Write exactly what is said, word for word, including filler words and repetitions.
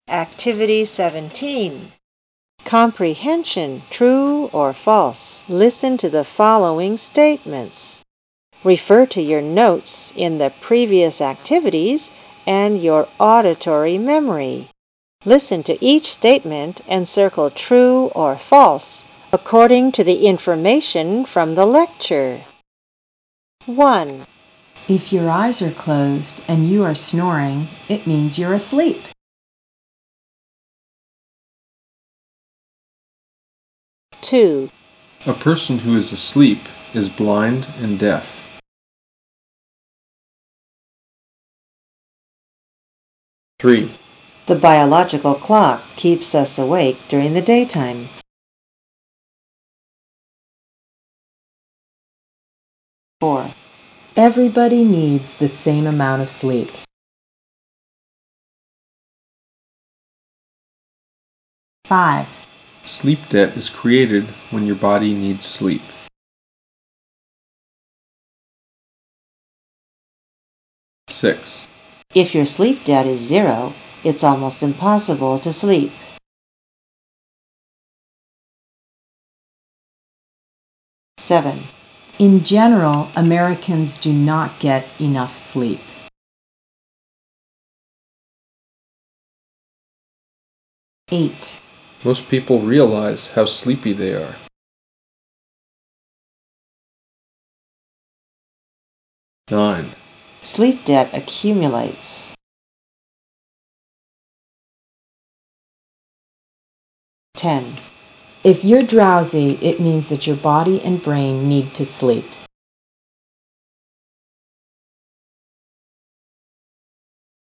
Activity seventeen. Comprehension, true or false. Listen to the following statements. Refer to your notes in the previous activities and your auditory memory. Listen to each statement and circle true or false according to the information from the lecture. one. If your eyes are closed and you are snoring, it means you're asleep. two. A person who is asleep is blind and deaf. three. The biological clock keeps us awake during the daytime. four. Everybody needs the same amount of sleep. five. Sleep debt is created when your body needs sleep. six. If your sleep debt is zero, it's almost impossible to sleep. seven. In general, Americans do not get enough sleep. eight. Most people realize how sleepy they are. nine. Sleep debt accumulates. ten. If you're drowsy, it means that your body and brain need to sleep.